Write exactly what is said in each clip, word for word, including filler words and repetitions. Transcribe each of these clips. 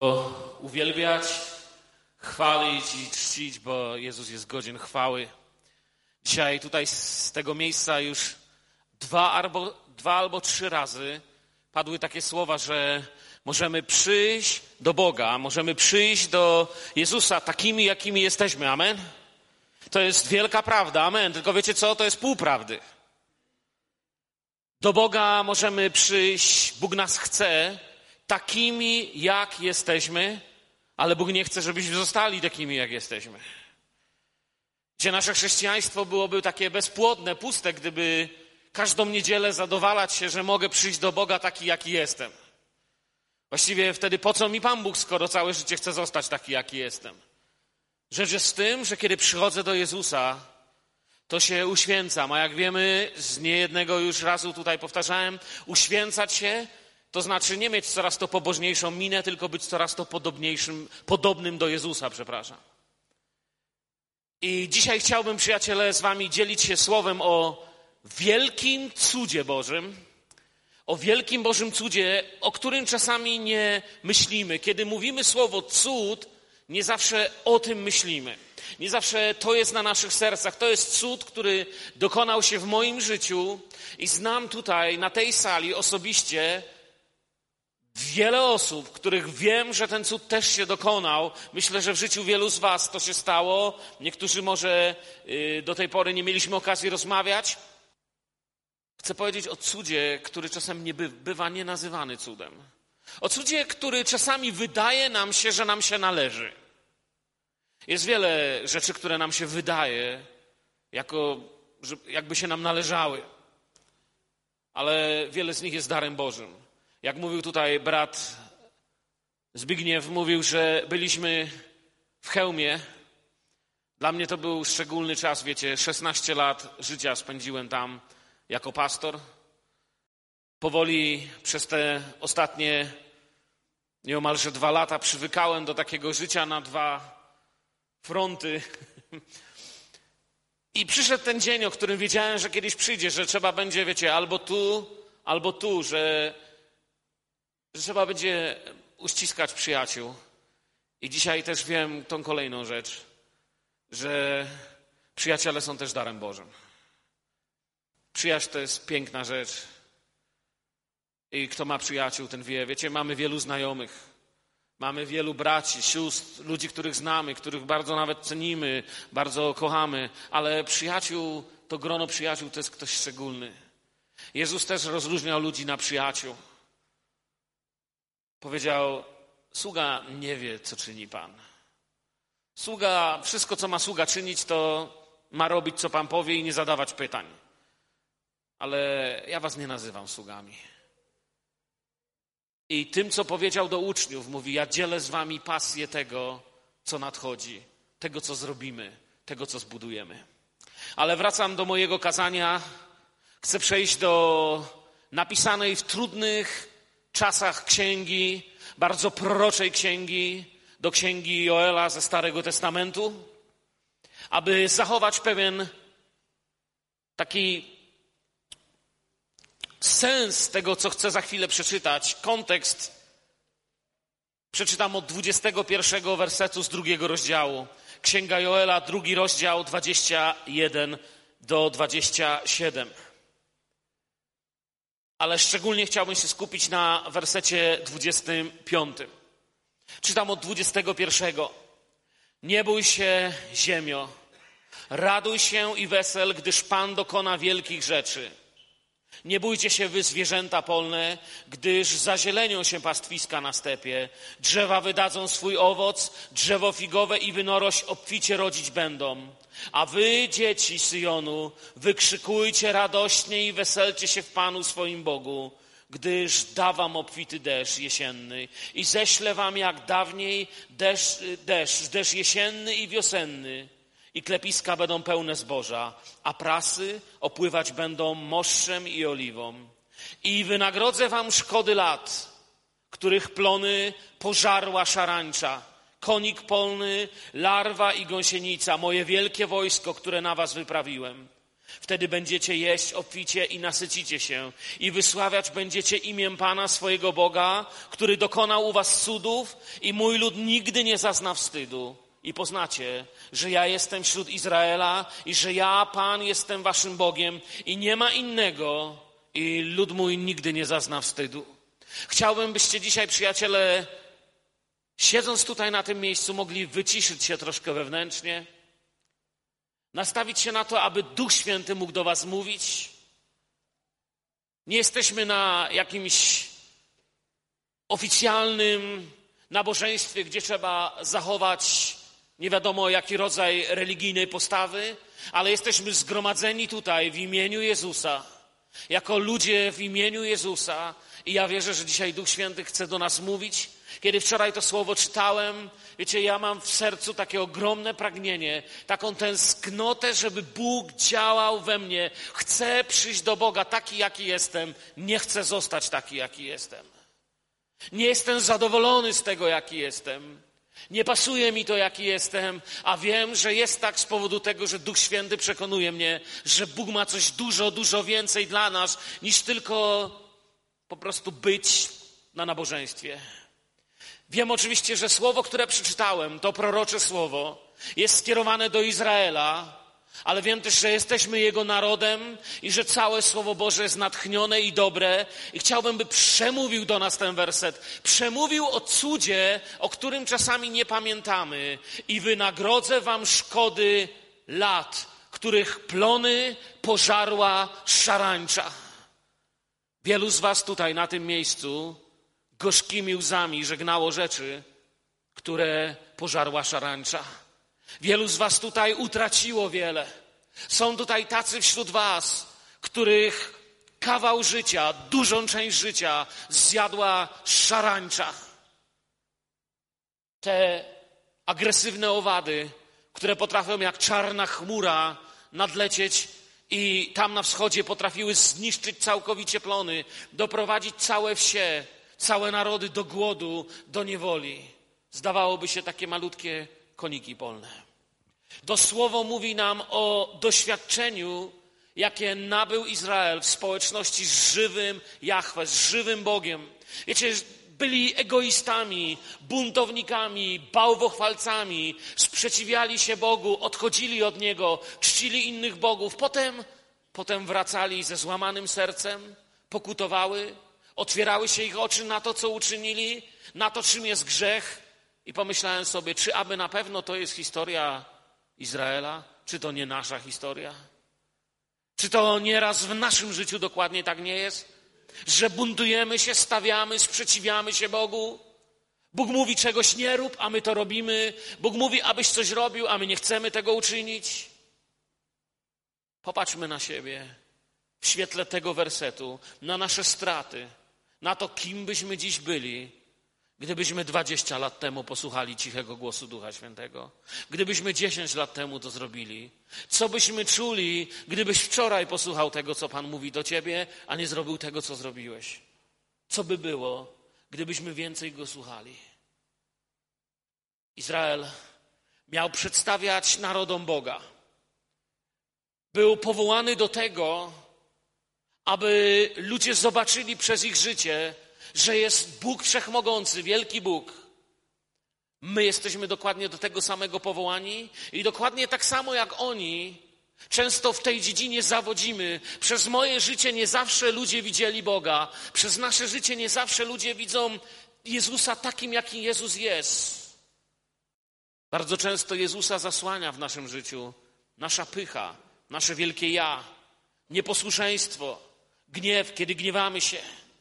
Uwielbiać, chwalić i czcić, bo Jezus jest godzien chwały. Dzisiaj tutaj z tego miejsca już dwa albo, dwa albo trzy razy padły takie słowa, że możemy przyjść do Boga, możemy przyjść do Jezusa takimi, jakimi jesteśmy. Amen? To jest wielka prawda. Amen. Tylko wiecie co? To jest pół prawdy. Do Boga możemy przyjść, Bóg nas chce takimi, jak jesteśmy, ale Bóg nie chce, żebyśmy zostali takimi, jak jesteśmy. Gdzie nasze chrześcijaństwo byłoby takie bezpłodne, puste, gdyby każdą niedzielę zadowalać się, że mogę przyjść do Boga taki, jaki jestem. Właściwie wtedy po co mi Pan Bóg, skoro całe życie chcę zostać taki, jaki jestem? Rzecz jest w tym, że kiedy przychodzę do Jezusa, to się uświęcam. A jak wiemy, z niejednego już razu tutaj powtarzałem, uświęcać się to znaczy nie mieć coraz to pobożniejszą minę, tylko być coraz to podobniejszym, podobnym do Jezusa, przepraszam. I dzisiaj chciałbym, przyjaciele, z wami dzielić się słowem o wielkim cudzie Bożym, o wielkim Bożym cudzie, o którym czasami nie myślimy. Kiedy mówimy słowo cud, nie zawsze o tym myślimy. Nie zawsze to jest na naszych sercach. To jest cud, który dokonał się w moim życiu i znam tutaj, na tej sali osobiście wiele osób, których wiem, że ten cud też się dokonał. Myślę, że w życiu wielu z was to się stało. Niektórzy może yy, do tej pory nie mieliśmy okazji rozmawiać. Chcę powiedzieć o cudzie, który czasem nie by, bywa nie nazywany cudem. O cudzie, który czasami wydaje nam się, że nam się należy. Jest wiele rzeczy, które nam się wydaje, jako, że jakby się nam należały. Ale wiele z nich jest darem Bożym. Jak mówił tutaj brat Zbigniew, mówił, że byliśmy w Chełmie. Dla mnie to był szczególny czas, wiecie, szesnaście lat życia spędziłem tam jako pastor. Powoli przez te ostatnie nieomalże dwa lata przywykałem do takiego życia na dwa fronty. I przyszedł ten dzień, o którym wiedziałem, że kiedyś przyjdzie, że trzeba będzie, wiecie, albo tu, albo tu, że, że trzeba będzie uściskać przyjaciół. I dzisiaj też wiem tą kolejną rzecz, że przyjaciele są też darem Bożym. Przyjaźń to jest piękna rzecz. I kto ma przyjaciół, ten wie. Wiecie, mamy wielu znajomych. Mamy wielu braci, sióstr, ludzi, których znamy, których bardzo nawet cenimy, bardzo kochamy. Ale przyjaciół, to grono przyjaciół to jest ktoś szczególny. Jezus też rozróżniał ludzi na przyjaciół. Powiedział, sługa nie wie, co czyni Pan. Sługa, wszystko, co ma sługa czynić, to ma robić, co Pan powie i nie zadawać pytań. Ale ja was nie nazywam sługami. I tym, co powiedział do uczniów, mówi, ja dzielę z wami pasję tego, co nadchodzi, tego, co zrobimy, tego, co zbudujemy. Ale wracam do mojego kazania. Chcę przejść do napisanej w trudnych czasach księgi, bardzo proroczej księgi, do księgi Joela ze Starego Testamentu, aby zachować pewien taki sens tego, co chcę za chwilę przeczytać, kontekst, przeczytam od dwudziestego pierwszego wersetu z drugiego rozdziału. Księga Joela, drugi rozdział, dwudziesty pierwszy do dwudziestego siódmego. Ale szczególnie chciałbym się skupić na wersecie dwudziestym piątym. Czytam od dwudziestego pierwszego. Nie bój się, ziemio, raduj się i wesel, gdyż Pan dokona wielkich rzeczy. Nie bójcie się wy, zwierzęta polne, gdyż zazielenią się pastwiska na stepie. Drzewa wydadzą swój owoc, drzewo figowe i winorośl obficie rodzić będą. A wy, dzieci Syjonu, wykrzykujcie radośnie i weselcie się w Panu swoim Bogu, gdyż da wam obfity deszcz jesienny i ześlę wam jak dawniej deszcz, deszcz, deszcz jesienny i wiosenny. I klepiska będą pełne zboża, a prasy opływać będą moszczem i oliwą. I wynagrodzę wam szkody lat, których plony pożarła szarańcza, konik polny, larwa i gąsienica, moje wielkie wojsko, które na was wyprawiłem. Wtedy będziecie jeść obficie i nasycicie się i wysławiać będziecie imię Pana swojego Boga, który dokonał u was cudów i mój lud nigdy nie zazna wstydu. I poznacie, że ja jestem wśród Izraela i że ja, Pan, jestem waszym Bogiem i nie ma innego i lud mój nigdy nie zazna wstydu. Chciałbym, byście dzisiaj, przyjaciele, siedząc tutaj na tym miejscu, mogli wyciszyć się troszkę wewnętrznie, nastawić się na to, aby Duch Święty mógł do was mówić. Nie jesteśmy na jakimś oficjalnym nabożeństwie, gdzie trzeba zachować nie wiadomo jaki rodzaj religijnej postawy, ale jesteśmy zgromadzeni tutaj w imieniu Jezusa, jako ludzie w imieniu Jezusa i ja wierzę, że dzisiaj Duch Święty chce do nas mówić. Kiedy wczoraj to słowo czytałem, wiecie, ja mam w sercu takie ogromne pragnienie, taką tęsknotę, żeby Bóg działał we mnie. Chcę przyjść do Boga taki, jaki jestem. Nie chcę zostać taki, jaki jestem. Nie jestem zadowolony z tego, jaki jestem. Nie pasuje mi to, jaki jestem, a wiem, że jest tak z powodu tego, że Duch Święty przekonuje mnie, że Bóg ma coś dużo, dużo więcej dla nas, niż tylko po prostu być na nabożeństwie. Wiem oczywiście, że słowo, które przeczytałem, to prorocze słowo, jest skierowane do Izraela, ale wiem też, że jesteśmy Jego narodem i że całe Słowo Boże jest natchnione i dobre i chciałbym, by przemówił do nas ten werset. Przemówił o cudzie, o którym czasami nie pamiętamy i wynagrodzę wam szkody lat, których plony pożarła szarańcza. Wielu z was tutaj na tym miejscu gorzkimi łzami żegnało rzeczy, które pożarła szarańcza. Wielu z was tutaj utraciło wiele. Są tutaj tacy wśród was, których kawał życia, dużą część życia zjadła szarańcza. Te agresywne owady, które potrafią jak czarna chmura nadlecieć i tam na wschodzie potrafiły zniszczyć całkowicie plony, doprowadzić całe wsie, całe narody do głodu, do niewoli. Zdawałoby się takie malutkie koniki polne. To słowo mówi nam o doświadczeniu, jakie nabył Izrael w społeczności z żywym Jahwe, z żywym Bogiem. Wiecie, byli egoistami, buntownikami, bałwochwalcami, sprzeciwiali się Bogu, odchodzili od Niego, czcili innych bogów. Potem, potem wracali ze złamanym sercem, pokutowały, otwierały się ich oczy na to, co uczynili, na to, czym jest grzech. I pomyślałem sobie, czy aby na pewno to jest historia Izraela? Czy to nie nasza historia? Czy to nieraz w naszym życiu dokładnie tak nie jest? Że buntujemy się, stawiamy, sprzeciwiamy się Bogu. Bóg mówi, czegoś nie rób, a my to robimy. Bóg mówi, abyś coś robił, a my nie chcemy tego uczynić. Popatrzmy na siebie w świetle tego wersetu, na nasze straty, na to, kim byśmy dziś byli, gdybyśmy dwadzieścia lat temu posłuchali cichego głosu Ducha Świętego. Gdybyśmy dziesięć lat temu to zrobili. Co byśmy czuli, gdybyś wczoraj posłuchał tego, co Pan mówi do ciebie, a nie zrobił tego, co zrobiłeś? Co by było, gdybyśmy więcej Go słuchali? Izrael miał przedstawiać narodom Boga. Był powołany do tego, aby ludzie zobaczyli przez ich życie, że jest Bóg Wszechmogący, wielki Bóg. My jesteśmy dokładnie do tego samego powołani i dokładnie tak samo jak oni często w tej dziedzinie zawodzimy. Przez moje życie nie zawsze ludzie widzieli Boga. Przez nasze życie nie zawsze ludzie widzą Jezusa takim, jaki Jezus jest. Bardzo często Jezusa zasłania w naszym życiu nasza pycha, nasze wielkie ja, nieposłuszeństwo, gniew, kiedy gniewamy się.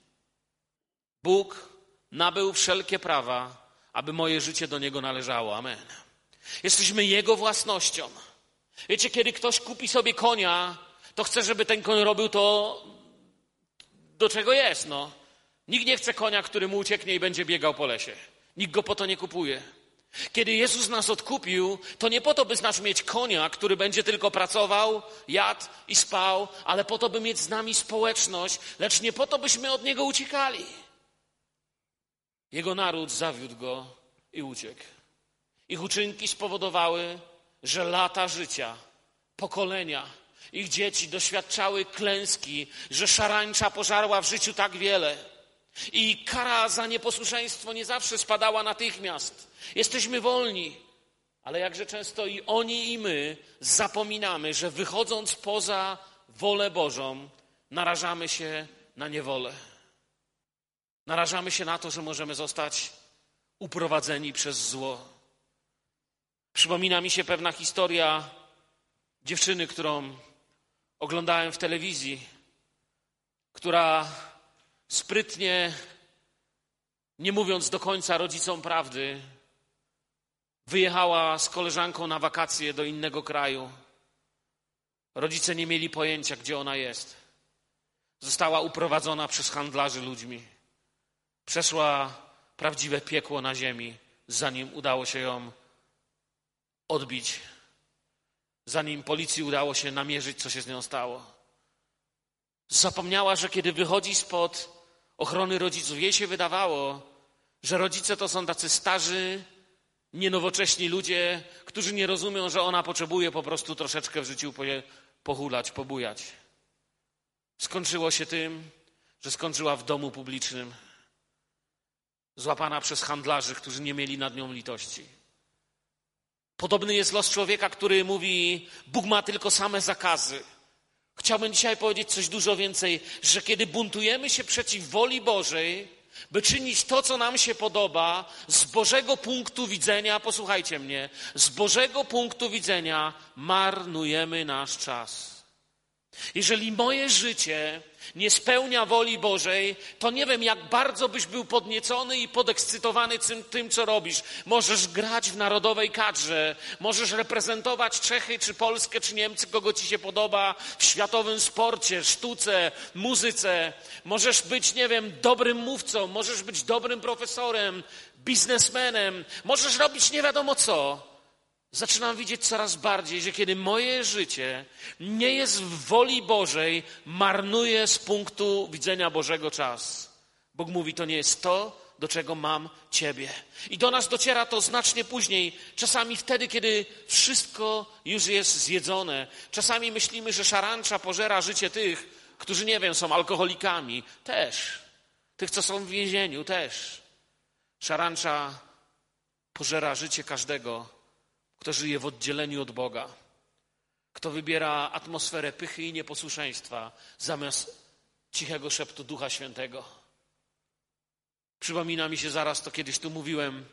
Bóg nabył wszelkie prawa, aby moje życie do Niego należało. Amen. Jesteśmy Jego własnością. Wiecie, kiedy ktoś kupi sobie konia, to chce, żeby ten koń robił to, do czego jest. No. Nikt nie chce konia, który mu ucieknie i będzie biegał po lesie. Nikt go po to nie kupuje. Kiedy Jezus nas odkupił, to nie po to, by z nas mieć konia, który będzie tylko pracował, jadł i spał, ale po to, by mieć z nami społeczność, lecz nie po to, byśmy od Niego uciekali. Jego naród zawiódł Go i uciekł. Ich uczynki spowodowały, że lata życia, pokolenia Ich dzieci doświadczały klęski, że szarańcza pożarła w życiu tak wiele. I kara za nieposłuszeństwo nie zawsze spadała natychmiast. Jesteśmy wolni, ale jakże często i oni, i my zapominamy, że wychodząc poza wolę Bożą, narażamy się na niewolę. Narażamy się na to, że możemy zostać uprowadzeni przez zło. Przypomina mi się pewna historia dziewczyny, którą oglądałem w telewizji, która sprytnie, nie mówiąc do końca rodzicom prawdy, wyjechała z koleżanką na wakacje do innego kraju. Rodzice nie mieli pojęcia, gdzie ona jest. Została uprowadzona przez handlarzy ludźmi. Przeszła prawdziwe piekło na ziemi, zanim udało się ją odbić. Zanim policji udało się namierzyć, co się z nią stało. Zapomniała, że kiedy wychodzi spod ochrony rodziców, jej się wydawało, że rodzice to są tacy starzy, nienowocześni ludzie, którzy nie rozumią, że ona potrzebuje po prostu troszeczkę w życiu pohulać, pobujać. Skończyło się tym, że skończyła w domu publicznym, złapana przez handlarzy, którzy nie mieli nad nią litości. Podobny jest los człowieka, który mówi, Bóg ma tylko same zakazy. Chciałbym dzisiaj powiedzieć coś dużo więcej, że kiedy buntujemy się przeciw woli Bożej, by czynić to, co nam się podoba, z Bożego punktu widzenia, posłuchajcie mnie, z Bożego punktu widzenia marnujemy nasz czas. Jeżeli moje życie nie spełnia woli Bożej, to nie wiem, jak bardzo byś był podniecony i podekscytowany tym, tym, co robisz. Możesz grać w narodowej kadrze, możesz reprezentować Czechy, czy Polskę, czy Niemcy, kogo ci się podoba, w światowym sporcie, sztuce, muzyce. Możesz być, nie wiem, dobrym mówcą, możesz być dobrym profesorem, biznesmenem, możesz robić nie wiadomo co. Zaczynam widzieć coraz bardziej, że kiedy moje życie nie jest w woli Bożej, marnuję z punktu widzenia Bożego czas. Bóg mówi, to nie jest to, do czego mam Ciebie. I do nas dociera to znacznie później, czasami wtedy, kiedy wszystko już jest zjedzone. Czasami myślimy, że szarańcza pożera życie tych, którzy, nie wiem, są alkoholikami. Też. Tych, co są w więzieniu, też. Szarańcza pożera życie każdego, kto żyje w oddzieleniu od Boga, kto wybiera atmosferę pychy i nieposłuszeństwa zamiast cichego szeptu Ducha Świętego. Przypomina mi się zaraz, to kiedyś tu mówiłem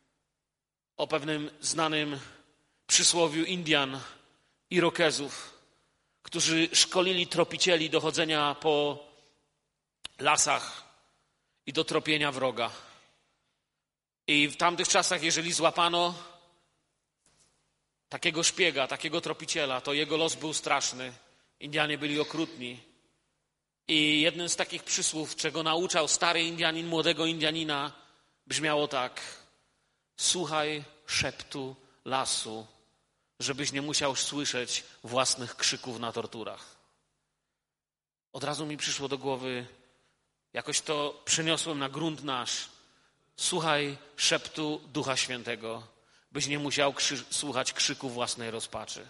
o pewnym znanym przysłowiu Indian, Irokezów, którzy szkolili tropicieli do chodzenia po lasach i do tropienia wroga. I w tamtych czasach, jeżeli złapano takiego szpiega, takiego tropiciela, to jego los był straszny. Indianie byli okrutni. I jednym z takich przysłów, czego nauczał stary Indianin młodego Indianina, brzmiało tak: słuchaj szeptu lasu, żebyś nie musiał słyszeć własnych krzyków na torturach. Od razu mi przyszło do głowy, jakoś to przeniosłem na grunt nasz. Słuchaj szeptu Ducha Świętego, byś nie musiał krzy- słuchać krzyku własnej rozpaczy.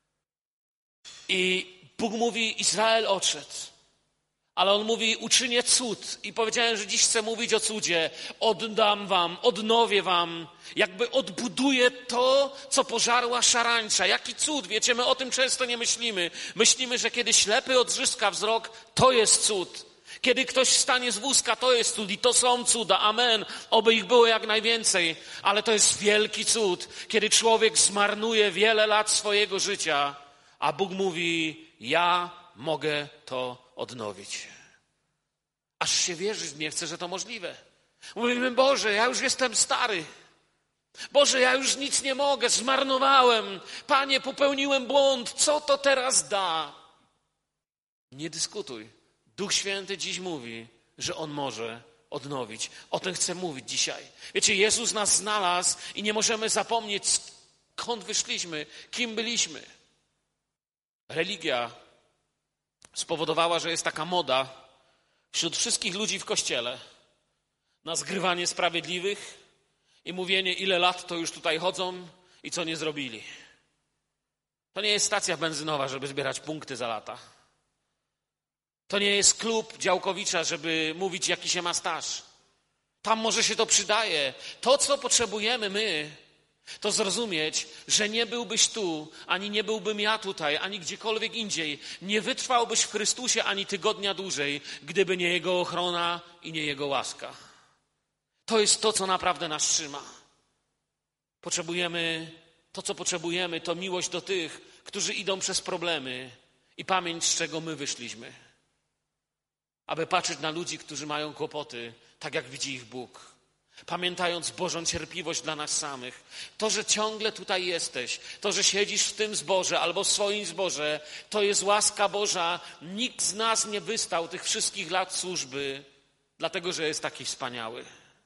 I Bóg mówi, Izrael odszedł, ale On mówi, uczynię cud. I powiedziałem, że dziś chcę mówić o cudzie. Oddam wam, odnowię wam, jakby odbuduję to, co pożarła szarańcza. Jaki cud? Wiecie, my o tym często nie myślimy. Myślimy, że kiedy ślepy odzyska wzrok, to jest cud. Kiedy ktoś wstanie z wózka, to jest cud i to są cuda. Amen. Oby ich było jak najwięcej. Ale to jest wielki cud, kiedy człowiek zmarnuje wiele lat swojego życia, a Bóg mówi, ja mogę to odnowić. Aż się wierzyć nie chce, że to możliwe. Mówimy, Boże, ja już jestem stary. Boże, ja już nic nie mogę, zmarnowałem. Panie, popełniłem błąd. Co to teraz da? Nie dyskutuj. Duch Święty dziś mówi, że On może odnowić. O tym chcę mówić dzisiaj. Wiecie, Jezus nas znalazł i nie możemy zapomnieć, skąd wyszliśmy, kim byliśmy. Religia spowodowała, że jest taka moda wśród wszystkich ludzi w Kościele na zgrywanie sprawiedliwych i mówienie, ile lat to już tutaj chodzą i co nie zrobili. To nie jest stacja benzynowa, żeby zbierać punkty za lata. To nie jest klub działkowicza, żeby mówić, jaki się ma staż. Tam może się to przydaje. To, co potrzebujemy my, to zrozumieć, że nie byłbyś tu, ani nie byłbym ja tutaj, ani gdziekolwiek indziej. Nie wytrwałbyś w Chrystusie ani tygodnia dłużej, gdyby nie Jego ochrona i nie Jego łaska. To jest to, co naprawdę nas trzyma. Potrzebujemy, to co potrzebujemy, to miłość do tych, którzy idą przez problemy i pamięć, z czego my wyszliśmy. Aby patrzeć na ludzi, którzy mają kłopoty, tak jak widzi ich Bóg. Pamiętając Bożą cierpliwość dla nas samych. To, że ciągle tutaj jesteś, to, że siedzisz w tym zborze albo w swoim zborze, to jest łaska Boża. Nikt z nas nie wystał tych wszystkich lat służby, dlatego, że jest taki wspaniały.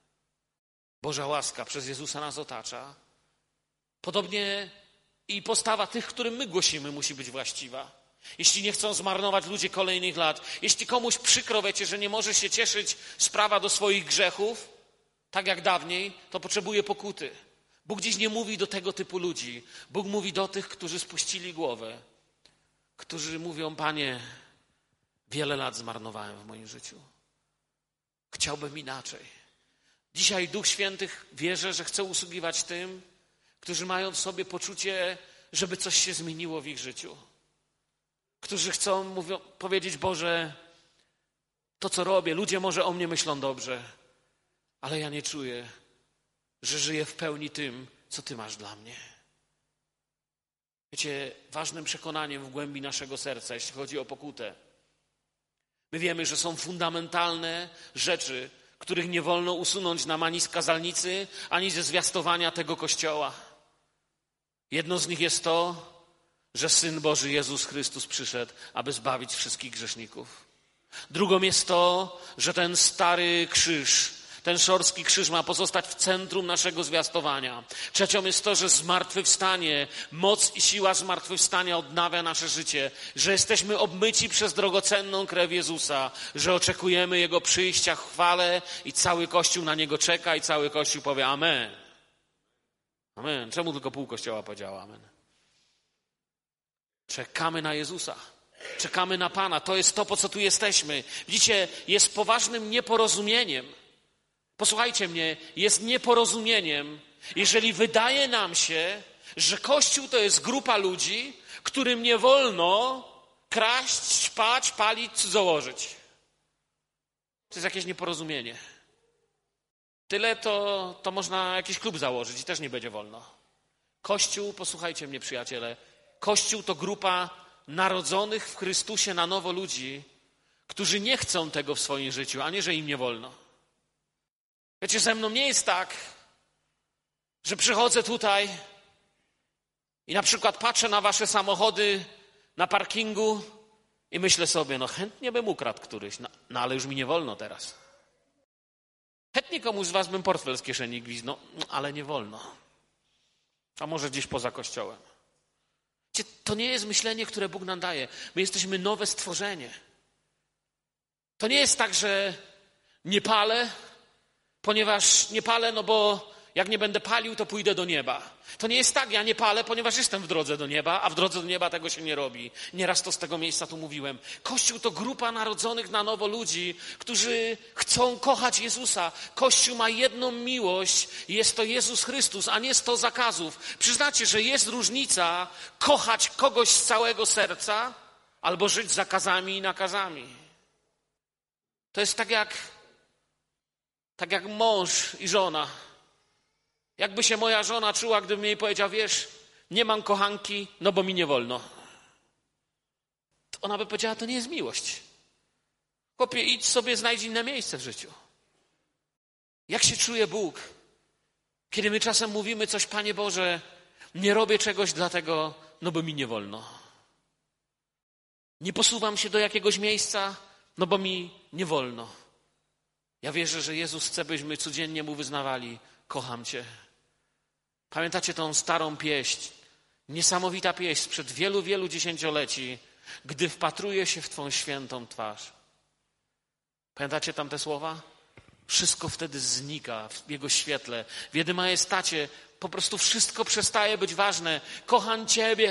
Boża łaska przez Jezusa nas otacza. Podobnie i postawa tych, którym my głosimy, musi być właściwa. Jeśli nie chcą zmarnować ludzie kolejnych lat, jeśli komuś przykro, wiecie, że nie może się cieszyć z prawa do swoich grzechów, tak jak dawniej, to potrzebuje pokuty. Bóg dziś nie mówi do tego typu ludzi. Bóg mówi do tych, którzy spuścili głowę, którzy mówią: Panie, wiele lat zmarnowałem w moim życiu. Chciałbym inaczej. Dzisiaj Duch Święty, wierzę, że chce usługiwać tym, którzy mają w sobie poczucie, żeby coś się zmieniło w ich życiu. Którzy chcą mówią, powiedzieć: Boże, to co robię, ludzie może o mnie myślą dobrze, ale ja nie czuję, że żyję w pełni tym, co Ty masz dla mnie. Wiecie, ważnym przekonaniem w głębi naszego serca, jeśli chodzi o pokutę, my wiemy, że są fundamentalne rzeczy, których nie wolno usunąć nam ani z kazalnicy, ani ze zwiastowania tego Kościoła. Jedno z nich jest to, że Syn Boży Jezus Chrystus przyszedł, aby zbawić wszystkich grzeszników. Drugą jest to, że ten stary krzyż, ten szorstki krzyż ma pozostać w centrum naszego zwiastowania. Trzecią jest to, że zmartwychwstanie, moc i siła zmartwychwstania odnawia nasze życie, że jesteśmy obmyci przez drogocenną krew Jezusa, że oczekujemy Jego przyjścia w chwale i cały Kościół na Niego czeka i cały Kościół powie amen. Amen. Czemu tylko pół Kościoła powiedziało amen? Czekamy na Jezusa. Czekamy na Pana. To jest to, po co tu jesteśmy. Widzicie, jest poważnym nieporozumieniem. Posłuchajcie mnie, jest nieporozumieniem, jeżeli wydaje nam się, że Kościół to jest grupa ludzi, którym nie wolno kraść, ćpać, palić, cudzołożyć. To jest jakieś nieporozumienie. Tyle to, to można jakiś klub założyć i też nie będzie wolno. Kościół, posłuchajcie mnie, przyjaciele, Kościół to grupa narodzonych w Chrystusie na nowo ludzi, którzy nie chcą tego w swoim życiu, a nie, że im nie wolno. Wiecie, ze mną nie jest tak, że przychodzę tutaj i na przykład patrzę na wasze samochody na parkingu i myślę sobie, no chętnie bym ukradł któryś, no, no ale już mi nie wolno teraz. Chętnie komuś z was bym portfel z kieszeni gwizdnął, no ale nie wolno. A może gdzieś poza kościołem. Wiecie, to nie jest myślenie, które Bóg nam daje. My jesteśmy nowe stworzenie. To nie jest tak, że nie palę, ponieważ nie palę, no bo jak nie będę palił, to pójdę do nieba. To nie jest tak, ja nie palę, ponieważ jestem w drodze do nieba, a w drodze do nieba tego się nie robi. Nieraz to z tego miejsca tu mówiłem. Kościół to grupa narodzonych na nowo ludzi, którzy chcą kochać Jezusa. Kościół ma jedną miłość, jest to Jezus Chrystus, a nie sto zakazów. Przyznacie, że jest różnica kochać kogoś z całego serca albo żyć zakazami i nakazami. To jest tak jak Tak jak mąż i żona. Jakby się moja żona czuła, gdybym jej powiedział, wiesz, nie mam kochanki, no bo mi nie wolno. To ona by powiedziała, to nie jest miłość. Chłopie, idź sobie, znajdź inne miejsce w życiu. Jak się czuje Bóg, kiedy my czasem mówimy coś, Panie Boże, nie robię czegoś dlatego, no bo mi nie wolno. Nie posuwam się do jakiegoś miejsca, no bo mi nie wolno. Ja wierzę, że Jezus chce, byśmy codziennie Mu wyznawali, kocham Cię. Pamiętacie tą starą pieśń, niesamowita pieśń sprzed wielu, wielu dziesięcioleci, gdy wpatruję się w Twą świętą twarz. Pamiętacie tam te słowa? Wszystko wtedy znika w Jego świetle. W Jego majestacie po prostu wszystko przestaje być ważne. Kocham Ciebie.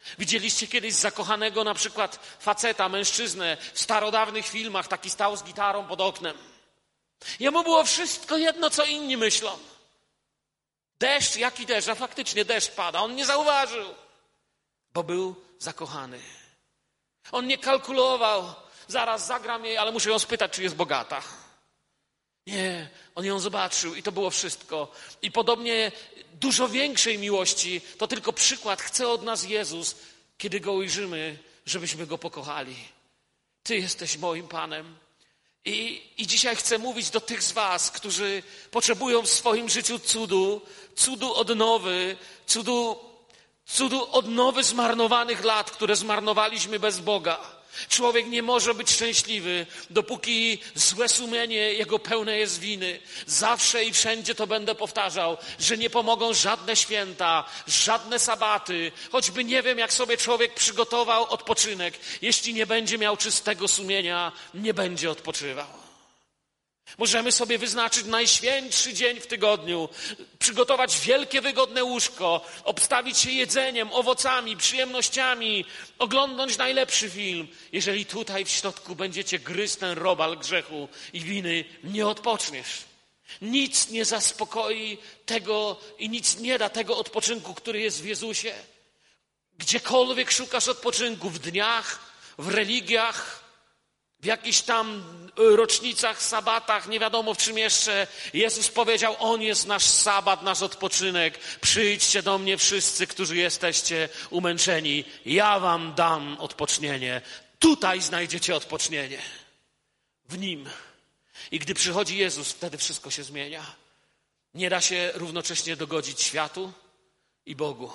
Widzieliście kiedyś zakochanego na przykład faceta, mężczyznę w starodawnych filmach, taki stał z gitarą pod oknem. Jemu było wszystko jedno, co inni myślą. Deszcz, jaki deszcz? A faktycznie deszcz pada. On nie zauważył, bo był zakochany. On nie kalkulował, zaraz zagram jej, ale muszę ją spytać, czy jest bogata. Nie, on ją zobaczył i to było wszystko. I podobnie dużo większej miłości to tylko przykład chce od nas Jezus, kiedy Go ujrzymy, żebyśmy Go pokochali. Ty jesteś moim Panem. I, I dzisiaj chcę mówić do tych z was, którzy potrzebują w swoim życiu cudu, cudu odnowy, cudu, cudu odnowy zmarnowanych lat, które zmarnowaliśmy bez Boga. Człowiek nie może być szczęśliwy, dopóki złe sumienie jego pełne jest winy. Zawsze i wszędzie to będę powtarzał, że nie pomogą żadne święta, żadne sabaty, choćby nie wiem, jak sobie człowiek przygotował odpoczynek. Jeśli nie będzie miał czystego sumienia, nie będzie odpoczywał. Możemy sobie wyznaczyć najświętszy dzień w tygodniu, przygotować wielkie, wygodne łóżko, obstawić się jedzeniem, owocami, przyjemnościami, oglądnąć najlepszy film. Jeżeli tutaj w środku będziecie gryźć ten robal grzechu i winy, nie odpoczniesz. Nic nie zaspokoi tego i nic nie da tego odpoczynku, który jest w Jezusie. Gdziekolwiek szukasz odpoczynku, w dniach, w religiach, w jakichś tam rocznicach, sabatach, nie wiadomo w czym jeszcze. Jezus powiedział, On jest nasz sabat, nasz odpoczynek. Przyjdźcie do mnie wszyscy, którzy jesteście umęczeni. Ja wam dam odpocznienie. Tutaj znajdziecie odpocznienie. W Nim. I gdy przychodzi Jezus, wtedy wszystko się zmienia. Nie da się równocześnie dogodzić światu i Bogu.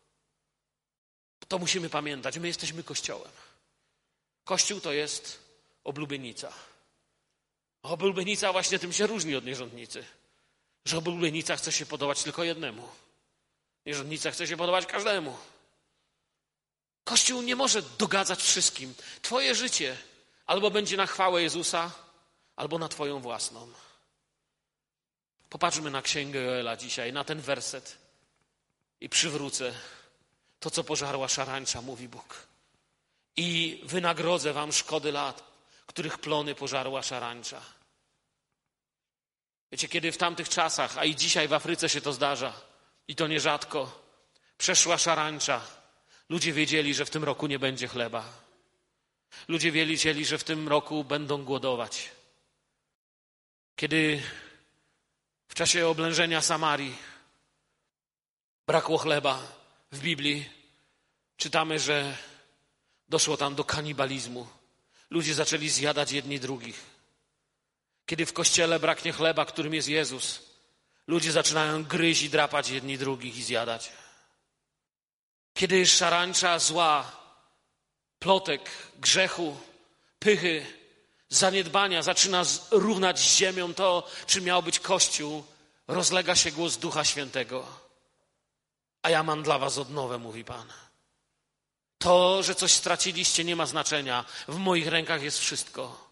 To musimy pamiętać. My jesteśmy Kościołem. Kościół to jest oblubienica. Oblubienica właśnie tym się różni od nierządnicy. Że oblubienica chce się podobać tylko jednemu. Nierządnica chce się podobać każdemu. Kościół nie może dogadzać wszystkim. Twoje życie albo będzie na chwałę Jezusa, albo na twoją własną. Popatrzmy na Księgę Joela dzisiaj, na ten werset i przywrócę to, co pożarła szarańcza, mówi Bóg. I wynagrodzę wam szkody lat, których plony pożarła szarańcza. Wiecie, kiedy w tamtych czasach, a i dzisiaj w Afryce się to zdarza, i to nierzadko, przeszła szarańcza, ludzie wiedzieli, że w tym roku nie będzie chleba. Ludzie wiedzieli, że w tym roku będą głodować. Kiedy w czasie oblężenia Samarii brakło chleba w Biblii, czytamy, że doszło tam do kanibalizmu. Ludzie zaczęli zjadać jedni drugich. Kiedy w kościele braknie chleba, którym jest Jezus, ludzie zaczynają gryźć i drapać jedni drugich i zjadać. Kiedy szarańcza zła, plotek, grzechu, pychy, zaniedbania zaczyna równać z ziemią to, czym miał być Kościół, rozlega się głos Ducha Świętego. A ja mam dla was odnowę, mówi Pan. To, że coś straciliście, nie ma znaczenia. W moich rękach jest wszystko.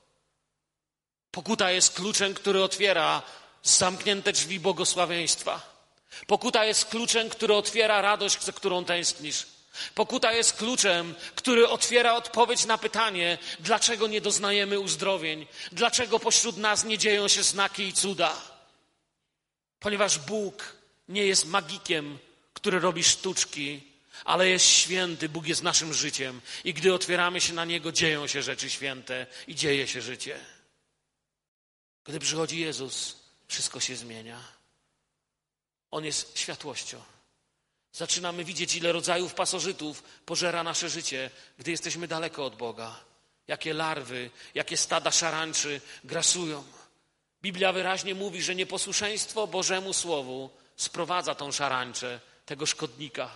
Pokuta jest kluczem, który otwiera zamknięte drzwi błogosławieństwa. Pokuta jest kluczem, który otwiera radość, za którą tęsknisz. Pokuta jest kluczem, który otwiera odpowiedź na pytanie, dlaczego nie doznajemy uzdrowień, dlaczego pośród nas nie dzieją się znaki i cuda. Ponieważ Bóg nie jest magikiem, który robi sztuczki, ale jest święty, Bóg jest naszym życiem i gdy otwieramy się na Niego, dzieją się rzeczy święte i dzieje się życie. Gdy przychodzi Jezus, wszystko się zmienia. On jest światłością. Zaczynamy widzieć, ile rodzajów pasożytów pożera nasze życie, gdy jesteśmy daleko od Boga. Jakie larwy, jakie stada szarańczy grasują. Biblia wyraźnie mówi, że nieposłuszeństwo Bożemu Słowu sprowadza tą szarańczę, tego szkodnika.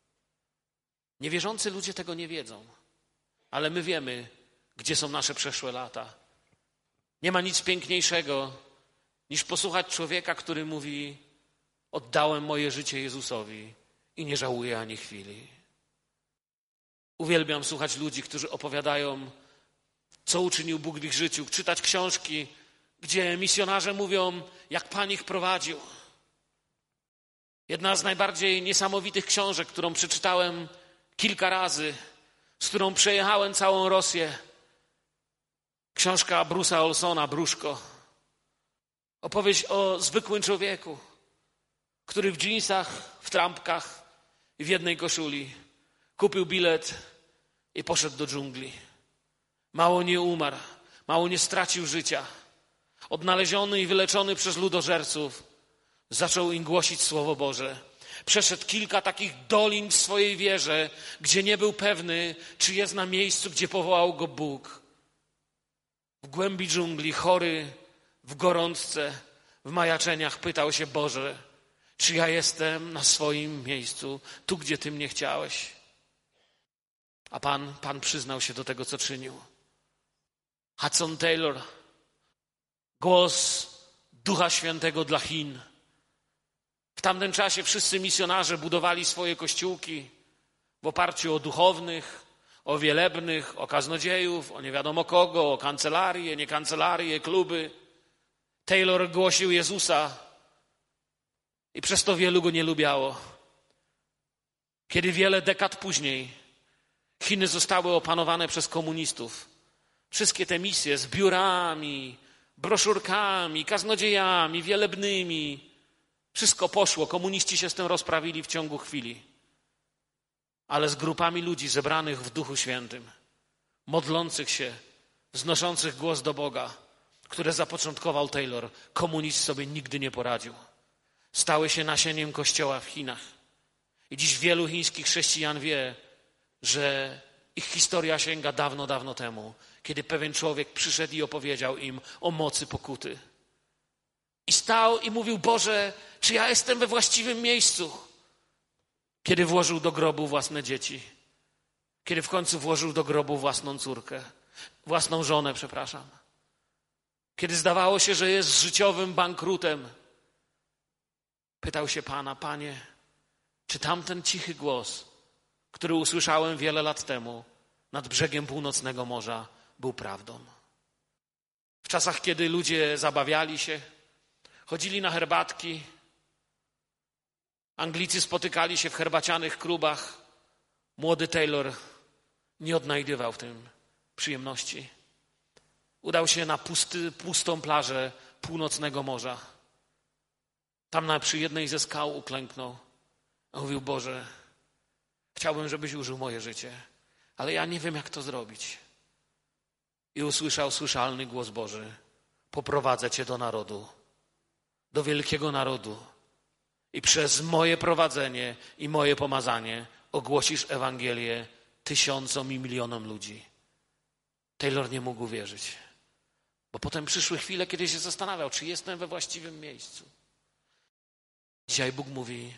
Niewierzący ludzie tego nie wiedzą, ale my wiemy, gdzie są nasze przeszłe lata. Nie ma nic piękniejszego, niż posłuchać człowieka, który mówi: oddałem moje życie Jezusowi i nie żałuję ani chwili. Uwielbiam słuchać ludzi, którzy opowiadają, co uczynił Bóg w ich życiu, czytać książki, gdzie misjonarze mówią, jak Pan ich prowadził. Jedna z najbardziej niesamowitych książek, którą przeczytałem, kilka razy, z którą przejechałem całą Rosję. Książka Bruce'a Olsona, Bruszko. Opowieść o zwykłym człowieku, który w dżinsach, w trampkach i w jednej koszuli kupił bilet i poszedł do dżungli. Mało nie umarł, mało nie stracił życia. Odnaleziony i wyleczony przez ludożerców, zaczął im głosić Słowo Boże. Przeszedł kilka takich dolin w swojej wierze, gdzie nie był pewny, czy jest na miejscu, gdzie powołał go Bóg. W głębi dżungli, chory, w gorączce, w majaczeniach pytał się: Boże, czy ja jestem na swoim miejscu, tu, gdzie Ty mnie chciałeś? A Pan, Pan przyznał się do tego, co czynił. Hudson Taylor, głos Ducha Świętego dla Chin. W tamtym czasie wszyscy misjonarze budowali swoje kościółki w oparciu o duchownych, o wielebnych, o kaznodziejów, o nie wiadomo kogo, o kancelarie, nie kancelarie, kluby. Taylor głosił Jezusa i przez to wielu go nie lubiało. Kiedy wiele dekad później Chiny zostały opanowane przez komunistów, wszystkie te misje z biurami, broszurkami, kaznodziejami, wielebnymi, wszystko poszło. Komuniści się z tym rozprawili w ciągu chwili. Ale z grupami ludzi zebranych w Duchu Świętym, modlących się, wznoszących głos do Boga, które zapoczątkował Taylor, komunizm sobie nigdy nie poradził. Stały się nasieniem Kościoła w Chinach. I dziś wielu chińskich chrześcijan wie, że ich historia sięga dawno, dawno temu, kiedy pewien człowiek przyszedł i opowiedział im o mocy pokuty. I stał i mówił: Boże, czy ja jestem we właściwym miejscu? Kiedy włożył do grobu własne dzieci. Kiedy w końcu włożył do grobu własną córkę. Własną żonę, przepraszam. Kiedy zdawało się, że jest życiowym bankrutem. Pytał się Pana: Panie, czy tamten cichy głos, który usłyszałem wiele lat temu nad brzegiem północnego morza, był prawdą? W czasach, kiedy ludzie zabawiali się, chodzili na herbatki, Anglicy spotykali się w herbacianych klubach, młody Taylor nie odnajdywał w tym przyjemności. Udał się na pusty, pustą plażę północnego morza. Tam na, przy jednej ze skał uklęknął. A mówił: Boże, chciałbym, żebyś użył moje życie, ale ja nie wiem, jak to zrobić. I usłyszał słyszalny głos Boży: poprowadzę cię do narodu, do wielkiego narodu i przez moje prowadzenie i moje pomazanie ogłosisz Ewangelię tysiącom i milionom ludzi. Taylor nie mógł wierzyć, bo potem przyszły chwile, kiedy się zastanawiał, czy jestem we właściwym miejscu. Dzisiaj Bóg mówi: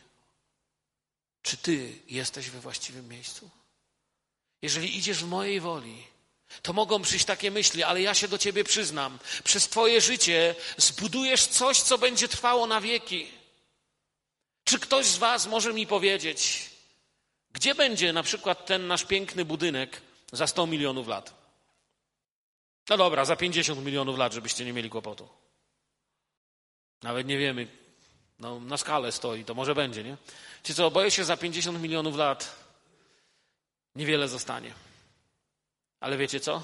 czy ty jesteś we właściwym miejscu? Jeżeli idziesz w mojej woli, to mogą przyjść takie myśli, ale ja się do ciebie przyznam. Przez twoje życie zbudujesz coś, co będzie trwało na wieki. Czy ktoś z was może mi powiedzieć, gdzie będzie na przykład ten nasz piękny budynek za sto milionów lat? No dobra, za pięćdziesiąt milionów lat, żebyście nie mieli kłopotu. Nawet nie wiemy, no na skalę stoi, to może będzie, nie? Czy co, boję się, za pięćdziesiąt milionów lat niewiele zostanie. Ale wiecie co?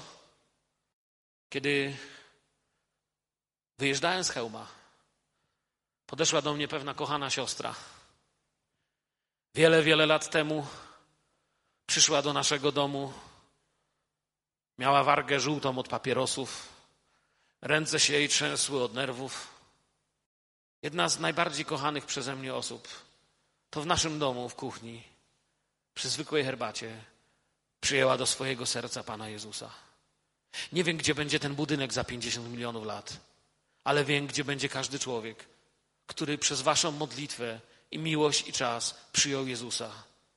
Kiedy wyjeżdżałem z Chełma, podeszła do mnie pewna kochana siostra. Wiele, wiele lat temu przyszła do naszego domu. Miała wargę żółtą od papierosów. Ręce się jej trzęsły od nerwów. Jedna z najbardziej kochanych przeze mnie osób to w naszym domu, w kuchni, przy zwykłej herbacie przyjęła do swojego serca Pana Jezusa. Nie wiem, gdzie będzie ten budynek za pięćdziesiąt milionów lat, ale wiem, gdzie będzie każdy człowiek, który przez waszą modlitwę i miłość i czas przyjął Jezusa.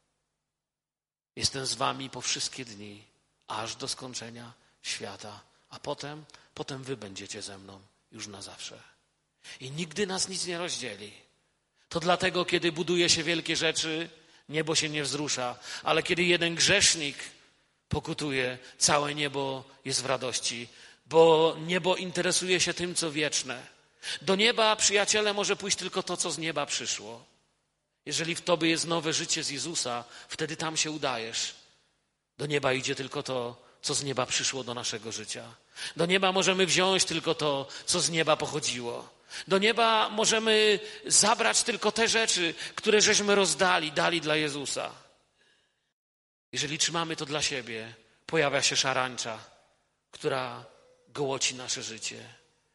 Jestem z wami po wszystkie dni, aż do skończenia świata, a potem, potem wy będziecie ze mną już na zawsze. I nigdy nas nic nie rozdzieli. To dlatego, kiedy buduje się wielkie rzeczy, niebo się nie wzrusza, ale kiedy jeden grzesznik pokutuje, całe niebo jest w radości, bo niebo interesuje się tym, co wieczne. Do nieba, przyjaciele, może pójść tylko to, co z nieba przyszło. Jeżeli w tobie jest nowe życie z Jezusa, wtedy tam się udajesz. Do nieba idzie tylko to, co z nieba przyszło do naszego życia. Do nieba możemy wziąć tylko to, co z nieba pochodziło. Do nieba możemy zabrać tylko te rzeczy, które żeśmy rozdali, dali dla Jezusa. Jeżeli trzymamy to dla siebie, pojawia się szarańcza, która gołoci nasze życie.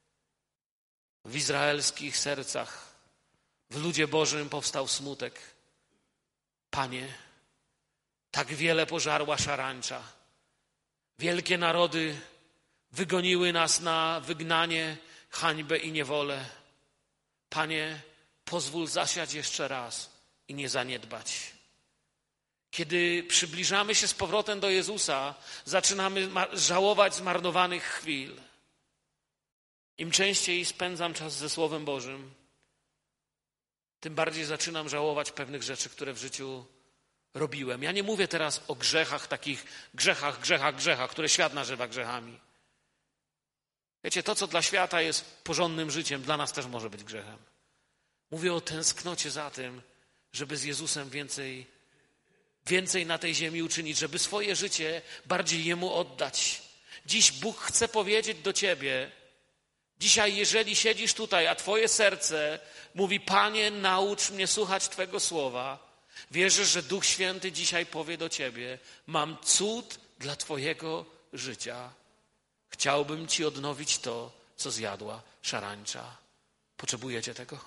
W izraelskich sercach, w ludzie Bożym powstał smutek. Panie, tak wiele pożarła szarańcza. Wielkie narody wygoniły nas na wygnanie, hańbę i niewolę. Panie, pozwól zasiać jeszcze raz i nie zaniedbać. Kiedy przybliżamy się z powrotem do Jezusa, zaczynamy żałować zmarnowanych chwil. Im częściej spędzam czas ze Słowem Bożym, tym bardziej zaczynam żałować pewnych rzeczy, które w życiu robiłem. Ja nie mówię teraz o grzechach, takich grzechach, grzechach, grzechach, które świat nazywa grzechami. Wiecie, to, co dla świata jest porządnym życiem, dla nas też może być grzechem. Mówię o tęsknocie za tym, żeby z Jezusem więcej, więcej na tej ziemi uczynić, żeby swoje życie bardziej Jemu oddać. Dziś Bóg chce powiedzieć do ciebie, dzisiaj, jeżeli siedzisz tutaj, a twoje serce mówi, Panie, naucz mnie słuchać Twego słowa, wierzysz, że Duch Święty dzisiaj powie do ciebie, mam cud dla twojego życia. Chciałbym ci odnowić to, co zjadła szarańcza. Potrzebujecie tego?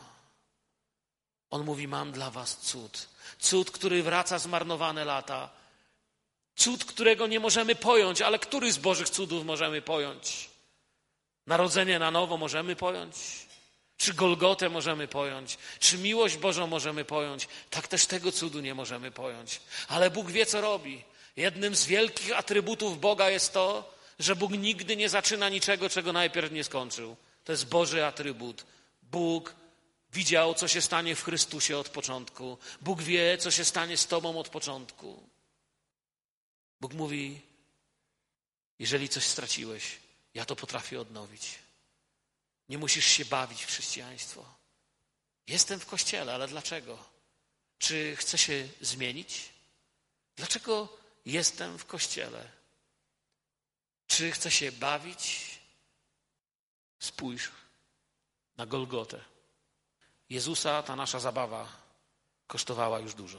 On mówi, mam dla was cud. Cud, który wraca zmarnowane lata. Cud, którego nie możemy pojąć, ale który z Bożych cudów możemy pojąć? Narodzenie na nowo możemy pojąć? Czy Golgotę możemy pojąć? Czy miłość Bożą możemy pojąć? Tak też tego cudu nie możemy pojąć. Ale Bóg wie, co robi. Jednym z wielkich atrybutów Boga jest to, że Bóg nigdy nie zaczyna niczego, czego najpierw nie skończył. To jest Boży atrybut. Bóg widział, co się stanie w Chrystusie od początku. Bóg wie, co się stanie z tobą od początku. Bóg mówi, jeżeli coś straciłeś, ja to potrafię odnowić. Nie musisz się bawić w chrześcijaństwo. Jestem w kościele, ale dlaczego? Czy chcę się zmienić? Dlaczego jestem w kościele? Czy chcę się bawić? Spójrz na Golgotę. Jezusa ta nasza zabawa kosztowała już dużo.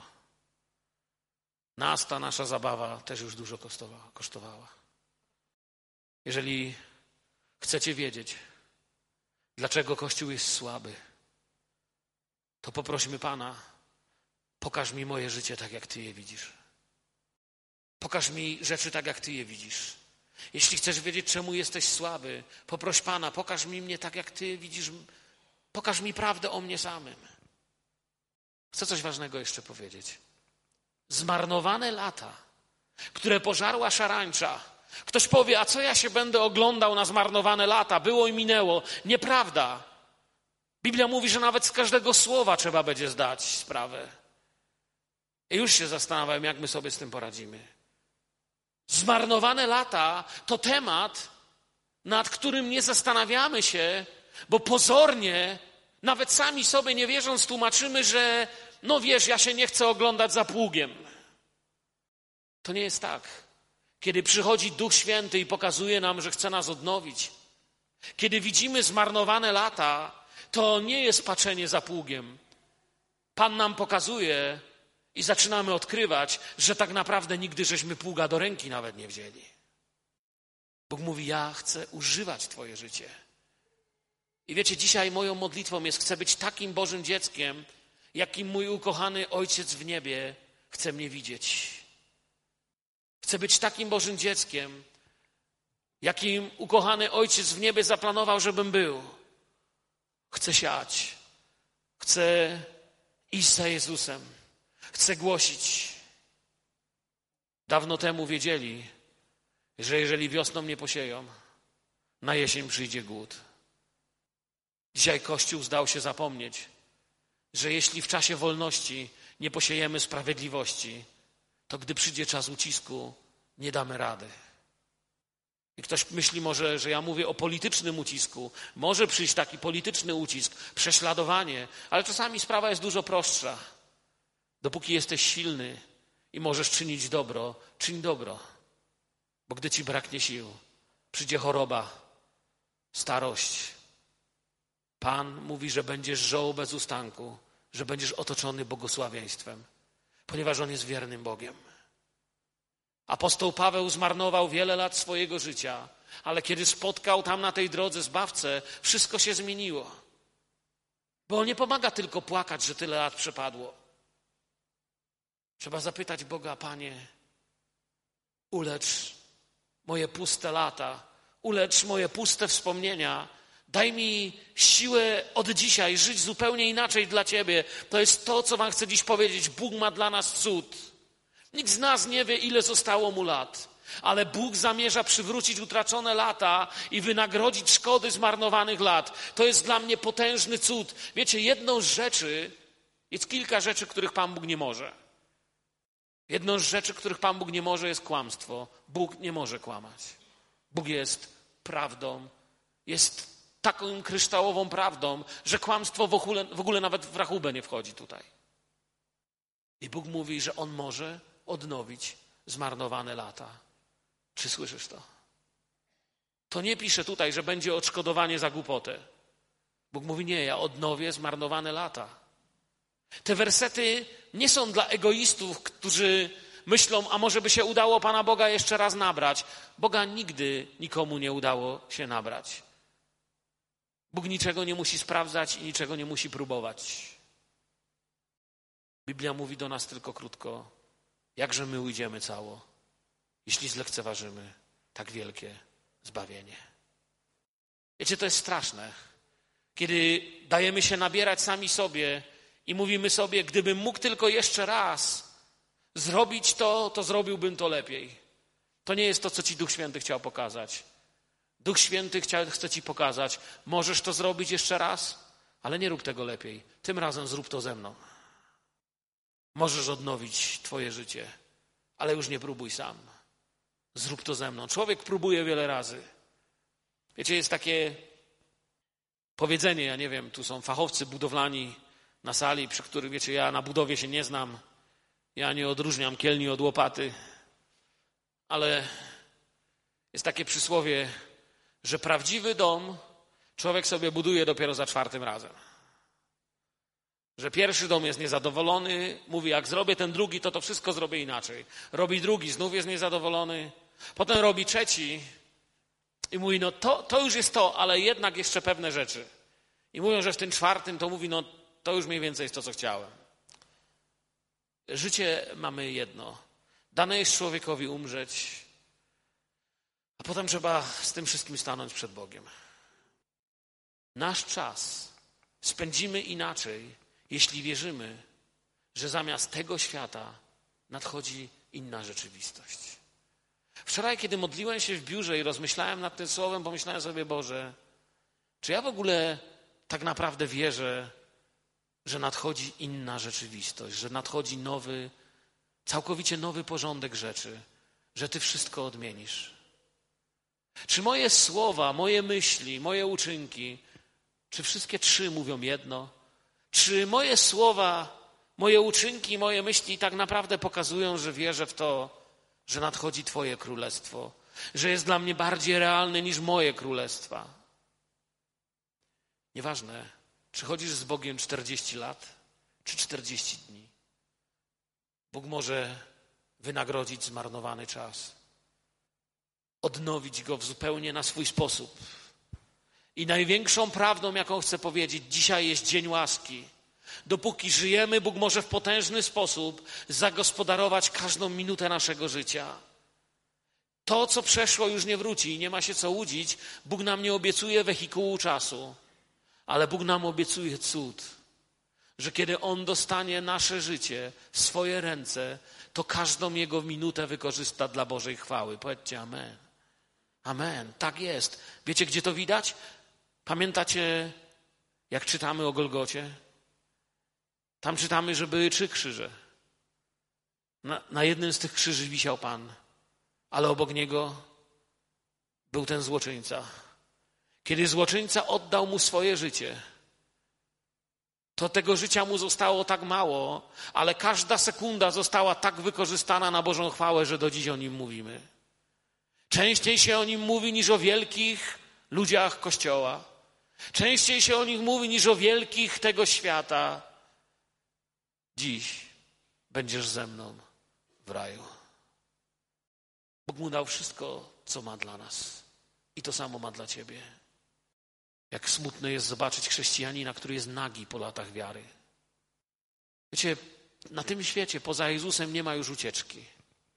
Nas ta nasza zabawa też już dużo kosztowała. kosztowała. Jeżeli chcecie wiedzieć, dlaczego Kościół jest słaby, to poprośmy Pana, pokaż mi moje życie tak, jak Ty je widzisz. Pokaż mi rzeczy tak, jak Ty je widzisz. Jeśli chcesz wiedzieć, czemu jesteś słaby, poproś Pana, pokaż mi mnie tak, jak Ty widzisz. Pokaż mi prawdę o mnie samym. Chcę coś ważnego jeszcze powiedzieć. Zmarnowane lata, które pożarła szarańcza. Ktoś powie, a co ja się będę oglądał na zmarnowane lata? Było i minęło. Nieprawda. Biblia mówi, że nawet z każdego słowa trzeba będzie zdać sprawę. I już się zastanawiam, jak my sobie z tym poradzimy. Zmarnowane lata to temat, nad którym nie zastanawiamy się, bo pozornie, nawet sami sobie nie wierząc, tłumaczymy, że no wiesz, ja się nie chcę oglądać za pługiem. To nie jest tak. Kiedy przychodzi Duch Święty i pokazuje nam, że chce nas odnowić, kiedy widzimy zmarnowane lata, to nie jest patrzenie za pługiem. Pan nam pokazuje i zaczynamy odkrywać, że tak naprawdę nigdy żeśmy pługa do ręki nawet nie wzięli. Bóg mówi, ja chcę używać twoje życie. I wiecie, dzisiaj moją modlitwą jest, chcę być takim Bożym dzieckiem, jakim mój ukochany Ojciec w niebie chce mnie widzieć. Chcę być takim Bożym dzieckiem, jakim ukochany Ojciec w niebie zaplanował, żebym był. Chcę siać. Chcę iść za Jezusem. Chcę głosić. Dawno temu wiedzieli, że jeżeli wiosną nie posieją, na jesień przyjdzie głód. Dzisiaj Kościół zdał się zapomnieć, że jeśli w czasie wolności nie posiejemy sprawiedliwości, to gdy przyjdzie czas ucisku, nie damy rady. I ktoś myśli może, że ja mówię o politycznym ucisku. Może przyjść taki polityczny ucisk, prześladowanie, ale czasami sprawa jest dużo prostsza. Dopóki jesteś silny i możesz czynić dobro, czyń dobro. Bo gdy ci braknie sił, przyjdzie choroba, starość. Pan mówi, że będziesz żoł bez ustanku, że będziesz otoczony błogosławieństwem, ponieważ On jest wiernym Bogiem. Apostoł Paweł zmarnował wiele lat swojego życia, ale kiedy spotkał tam na tej drodze Zbawcę, wszystko się zmieniło. Bo On nie pomaga tylko płakać, że tyle lat przepadło. Trzeba zapytać Boga: Panie, ulecz moje puste lata, ulecz moje puste wspomnienia, daj mi siłę od dzisiaj żyć zupełnie inaczej dla Ciebie. To jest to, co wam chcę dziś powiedzieć. Bóg ma dla nas cud. Nikt z nas nie wie, ile zostało mu lat, ale Bóg zamierza przywrócić utracone lata i wynagrodzić szkody zmarnowanych lat. To jest dla mnie potężny cud. Wiecie, jedną z rzeczy, jest kilka rzeczy, których Pan Bóg nie może. Jedną z rzeczy, których Pan Bóg nie może, jest kłamstwo. Bóg nie może kłamać. Bóg jest prawdą, jest taką kryształową prawdą, że kłamstwo w ogóle, w ogóle nawet w rachubę nie wchodzi tutaj. I Bóg mówi, że On może odnowić zmarnowane lata. Czy słyszysz to? To nie pisze tutaj, że będzie odszkodowanie za głupotę. Bóg mówi: nie, ja odnowię zmarnowane lata. Te wersety nie są dla egoistów, którzy myślą, a może by się udało Pana Boga jeszcze raz nabrać. Boga nigdy nikomu nie udało się nabrać. Bóg niczego nie musi sprawdzać i niczego nie musi próbować. Biblia mówi do nas tylko krótko: jakże my ujdziemy cało, jeśli zlekceważymy tak wielkie zbawienie. Wiecie, to jest straszne, kiedy dajemy się nabierać sami sobie i mówimy sobie: gdybym mógł tylko jeszcze raz zrobić to, to zrobiłbym to lepiej. To nie jest to, co Ci Duch Święty chciał pokazać. Duch Święty chcia, chce Ci pokazać: możesz to zrobić jeszcze raz, ale nie rób tego lepiej. Tym razem zrób to ze mną. Możesz odnowić Twoje życie, ale już nie próbuj sam. Zrób to ze mną. Człowiek próbuje wiele razy. Wiecie, jest takie powiedzenie, ja nie wiem, tu są fachowcy budowlani na sali, przy których, wiecie, ja na budowie się nie znam. Ja nie odróżniam kielni od łopaty. Ale jest takie przysłowie, że prawdziwy dom człowiek sobie buduje dopiero za czwartym razem. Że pierwszy dom jest niezadowolony, mówi: jak zrobię ten drugi, to to wszystko zrobię inaczej. Robi drugi, znów jest niezadowolony. Potem robi trzeci i mówi: no to, to już jest to, ale jednak jeszcze pewne rzeczy. I mówią, że w tym czwartym to mówi: no to już mniej więcej jest to, co chciałem. Życie mamy jedno. Dane jest człowiekowi umrzeć, a potem trzeba z tym wszystkim stanąć przed Bogiem. Nasz czas spędzimy inaczej, jeśli wierzymy, że zamiast tego świata nadchodzi inna rzeczywistość. Wczoraj, kiedy modliłem się w biurze i rozmyślałem nad tym słowem, pomyślałem sobie: Boże, czy ja w ogóle tak naprawdę wierzę, że nadchodzi inna rzeczywistość, że nadchodzi nowy, całkowicie nowy porządek rzeczy, że Ty wszystko odmienisz? Czy moje słowa, moje myśli, moje uczynki, czy wszystkie trzy mówią jedno? Czy moje słowa, moje uczynki, moje myśli tak naprawdę pokazują, że wierzę w to, że nadchodzi Twoje królestwo, że jest dla mnie bardziej realne niż moje królestwa? Nieważne, czy chodzisz z Bogiem czterdzieści lat, czy czterdzieści dni. Bóg może wynagrodzić zmarnowany czas, odnowić go w zupełnie na swój sposób. I największą prawdą, jaką chcę powiedzieć, dzisiaj jest dzień łaski. Dopóki żyjemy, Bóg może w potężny sposób zagospodarować każdą minutę naszego życia. To, co przeszło, już nie wróci i nie ma się co łudzić. Bóg nam nie obiecuje wehikułu czasu, ale Bóg nam obiecuje cud, że kiedy On dostanie nasze życie w swoje ręce, to każdą Jego minutę wykorzysta dla Bożej chwały. Powiedzcie amen. Amen. Tak jest. Wiecie, gdzie to widać? Pamiętacie, jak czytamy o Golgocie? Tam czytamy, że były trzy krzyże. Na, na jednym z tych krzyży wisiał Pan, ale obok Niego był ten złoczyńca. Kiedy złoczyńca oddał Mu swoje życie, to tego życia mu zostało tak mało, ale każda sekunda została tak wykorzystana na Bożą chwałę, że do dziś o nim mówimy. Częściej się o nim mówi niż o wielkich ludziach Kościoła. Częściej się o nich mówi niż o wielkich tego świata. Dziś będziesz ze mną w raju. Bóg mu dał wszystko, co ma dla nas. I to samo ma dla ciebie. Jak smutno jest zobaczyć chrześcijanina, który jest nagi po latach wiary. Wiecie, na tym świecie poza Jezusem nie ma już ucieczki.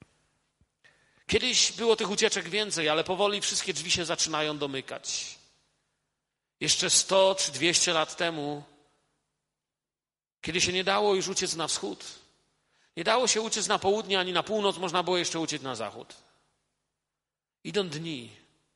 Kiedyś było tych ucieczek więcej, ale powoli wszystkie drzwi się zaczynają domykać. Jeszcze sto czy dwieście lat temu, kiedy się nie dało już uciec na wschód, nie dało się uciec na południe ani na północ, można było jeszcze uciec na zachód. Idą dni,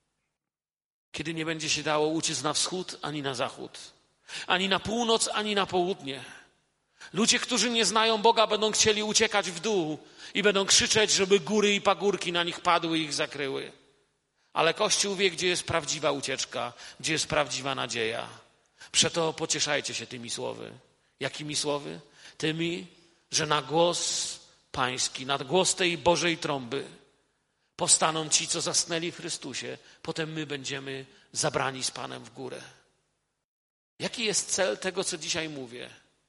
kiedy nie będzie się dało uciec na wschód ani na zachód, ani na północ, ani na południe. Ludzie, którzy nie znają Boga, będą chcieli uciekać w dół i będą krzyczeć, żeby góry i pagórki na nich padły i ich zakryły. Ale Kościół wie, gdzie jest prawdziwa ucieczka, gdzie jest prawdziwa nadzieja. Przeto pocieszajcie się tymi słowy. Jakimi słowy? Tymi, że na głos Pański, na głos tej Bożej trąby powstaną ci, co zasnęli w Chrystusie. Potem my będziemy zabrani z Panem w górę. Jaki jest cel tego, co dzisiaj mówię?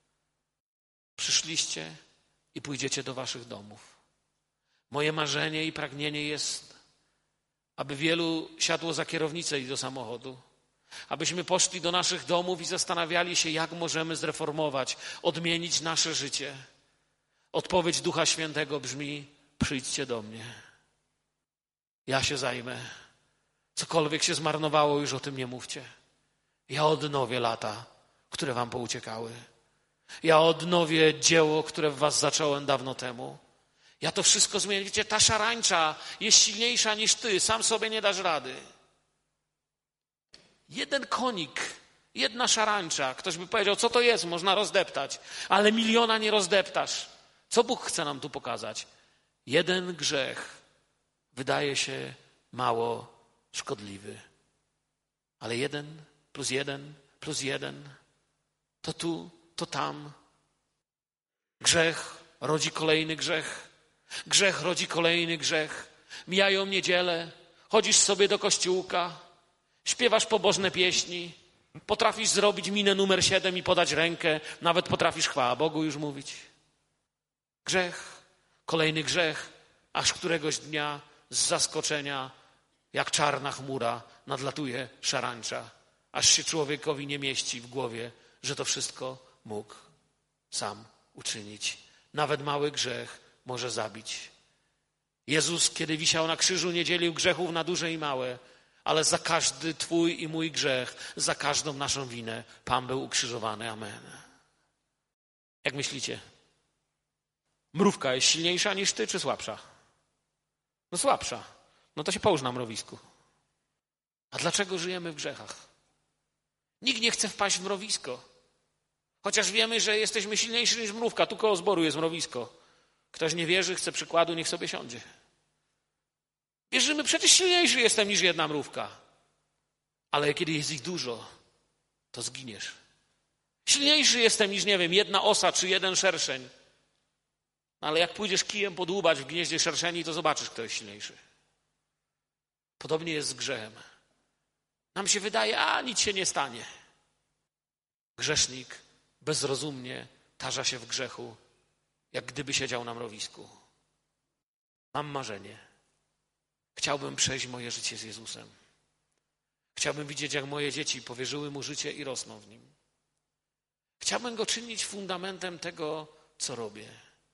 Przyszliście i pójdziecie do waszych domów. Moje marzenie i pragnienie jest, aby wielu siadło za kierownicę i do samochodu. Abyśmy poszli do naszych domów i zastanawiali się, jak możemy zreformować, odmienić nasze życie. Odpowiedź Ducha Świętego brzmi: przyjdźcie do mnie. Ja się zajmę. Cokolwiek się zmarnowało, już o tym nie mówcie. Ja odnowię lata, które wam pouciekały. Ja odnowię dzieło, które w was zacząłem dawno temu. Ja to wszystko zmienię. Wiecie, ta szarańcza jest silniejsza niż ty. Sam sobie nie dasz rady. Jeden konik, jedna szarańcza. Ktoś by powiedział, co to jest? Można rozdeptać. Ale miliona nie rozdeptasz. Co Bóg chce nam tu pokazać? Jeden grzech wydaje się mało szkodliwy. Ale jeden plus jeden plus jeden to tu, to tam. Grzech rodzi kolejny grzech. Grzech rodzi kolejny grzech. Mijają niedziele, chodzisz sobie do kościółka, śpiewasz pobożne pieśni, potrafisz zrobić minę numer siedem i podać rękę, nawet potrafisz chwała Bogu już mówić. Grzech, kolejny grzech, aż któregoś dnia z zaskoczenia, jak czarna chmura, nadlatuje szarańcza, aż się człowiekowi nie mieści w głowie, że to wszystko mógł sam uczynić. Nawet mały grzech może zabić. Jezus, kiedy wisiał na krzyżu, nie dzielił grzechów na duże i małe, ale za każdy twój i mój grzech, za każdą naszą winę Pan był ukrzyżowany. Amen. Jak myślicie? Mrówka jest silniejsza niż ty, czy słabsza? No słabsza. No to się połóż na mrowisku. A dlaczego żyjemy w grzechach? Nikt nie chce wpaść w mrowisko. Chociaż wiemy, że jesteśmy silniejsi niż mrówka. Tu koło zboru jest mrowisko. Ktoś nie wierzy, chce przykładu, niech sobie siądzie. Wierzymy, przecież silniejszy jestem niż jedna mrówka. Ale kiedy jest ich dużo, to zginiesz. Silniejszy jestem niż, nie wiem, jedna osa czy jeden szerszeń. Ale jak pójdziesz kijem podłubać w gnieździe szerszeni, to zobaczysz, kto jest silniejszy. Podobnie jest z grzechem. Nam się wydaje, a nic się nie stanie. Grzesznik bezrozumnie tarza się w grzechu, jak gdyby siedział na mrowisku. Mam marzenie. Chciałbym przejść moje życie z Jezusem. Chciałbym widzieć, jak moje dzieci powierzyły Mu życie i rosną w Nim. Chciałbym Go czynić fundamentem tego, co robię.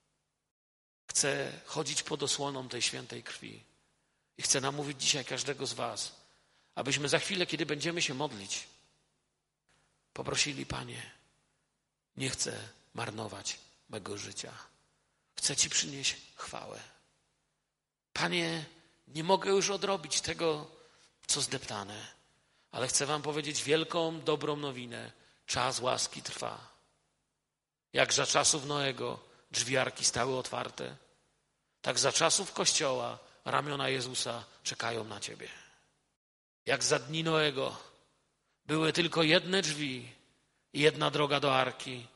Chcę chodzić pod osłoną tej świętej krwi. I chcę namówić dzisiaj każdego z was, abyśmy za chwilę, kiedy będziemy się modlić, poprosili: Panie, nie chcę marnować mego życia. Chcę Ci przynieść chwałę. Panie, nie mogę już odrobić tego, co zdeptane, ale chcę wam powiedzieć wielką, dobrą nowinę. Czas łaski trwa. Jak za czasów Noego drzwi arki stały otwarte, tak za czasów Kościoła ramiona Jezusa czekają na ciebie. Jak za dni Noego były tylko jedne drzwi i jedna droga do arki,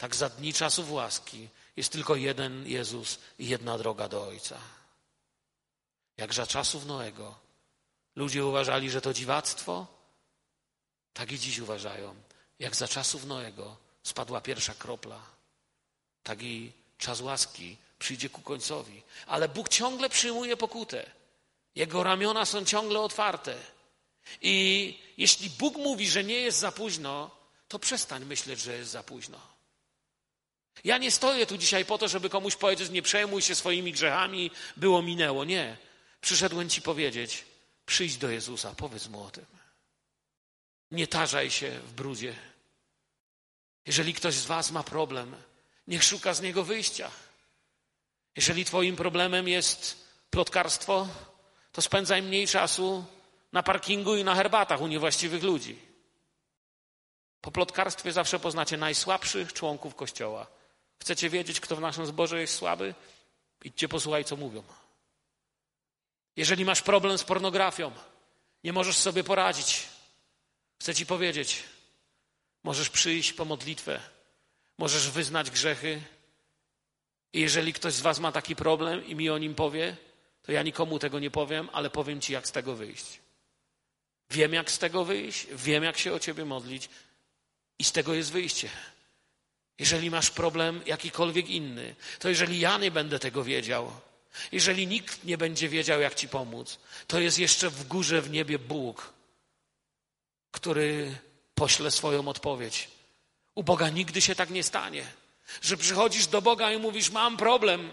tak za dni czasów łaski jest tylko jeden Jezus i jedna droga do Ojca. Jak za czasów Noego ludzie uważali, że to dziwactwo, tak i dziś uważają. Jak za czasów Noego spadła pierwsza kropla, tak i czas łaski przyjdzie ku końcowi. Ale Bóg ciągle przyjmuje pokutę. Jego ramiona są ciągle otwarte. I jeśli Bóg mówi, że nie jest za późno, to przestań myśleć, że jest za późno. Ja nie stoję tu dzisiaj po to, żeby komuś powiedzieć, nie przejmuj się swoimi grzechami, było, minęło. Nie. Przyszedłem ci powiedzieć, przyjdź do Jezusa, powiedz mu o tym. Nie tarzaj się w brudzie. Jeżeli ktoś z was ma problem, niech szuka z niego wyjścia. Jeżeli twoim problemem jest plotkarstwo, to spędzaj mniej czasu na parkingu i na herbatach u niewłaściwych ludzi. Po plotkarstwie zawsze poznacie najsłabszych członków Kościoła. Chcecie wiedzieć, kto w naszym zborze jest słaby? Idźcie posłuchaj, co mówią. Jeżeli masz problem z pornografią, nie możesz sobie poradzić, chcę ci powiedzieć, możesz przyjść po modlitwę, możesz wyznać grzechy i jeżeli ktoś z was ma taki problem i mi o nim powie, to ja nikomu tego nie powiem, ale powiem ci, jak z tego wyjść. Wiem, jak z tego wyjść, wiem, jak się o ciebie modlić i z tego jest wyjście. Jeżeli masz problem jakikolwiek inny, to jeżeli ja nie będę tego wiedział, jeżeli nikt nie będzie wiedział, jak ci pomóc, to jest jeszcze w górze w niebie Bóg, który pośle swoją odpowiedź. U Boga nigdy się tak nie stanie, że przychodzisz do Boga i mówisz, mam problem,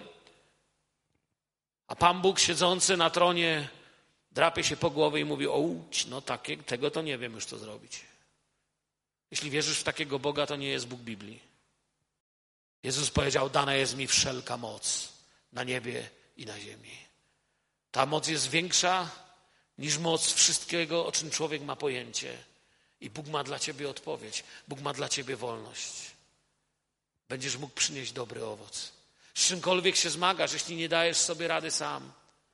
a Pan Bóg siedzący na tronie drapie się po głowie i mówi, o, no takie, tego to nie wiem już, co zrobić. Jeśli wierzysz w takiego Boga, to nie jest Bóg Biblii. Jezus powiedział, dana jest mi wszelka moc na niebie i na ziemi. Ta moc jest większa niż moc wszystkiego, o czym człowiek ma pojęcie. I Bóg ma dla ciebie odpowiedź. Bóg ma dla ciebie wolność. Będziesz mógł przynieść dobry owoc. Z czymkolwiek się zmagasz, jeśli nie dajesz sobie rady sam.